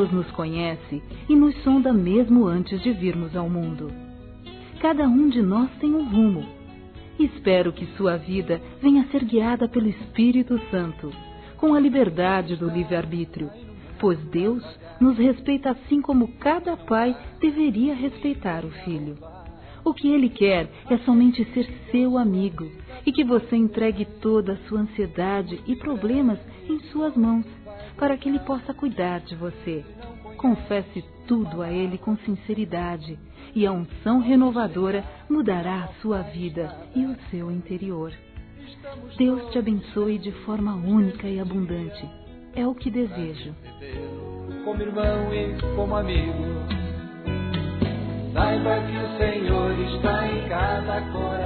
Deus nos conhece e nos sonda mesmo antes de virmos ao mundo. Cada um de nós tem um rumo. Espero que sua vida venha a ser guiada pelo Espírito Santo, com a liberdade do livre-arbítrio, pois Deus nos respeita assim como cada pai deveria respeitar o filho. O que Ele quer é somente ser seu amigo e que você entregue toda a sua ansiedade e problemas em suas mãos, para que Ele possa cuidar de você. Confesse tudo a Ele com sinceridade e a unção renovadora mudará a sua vida e o seu interior. Deus te abençoe de forma única e abundante. É o que desejo. Como irmão e como amigo, saiba que o Senhor está em cada coração.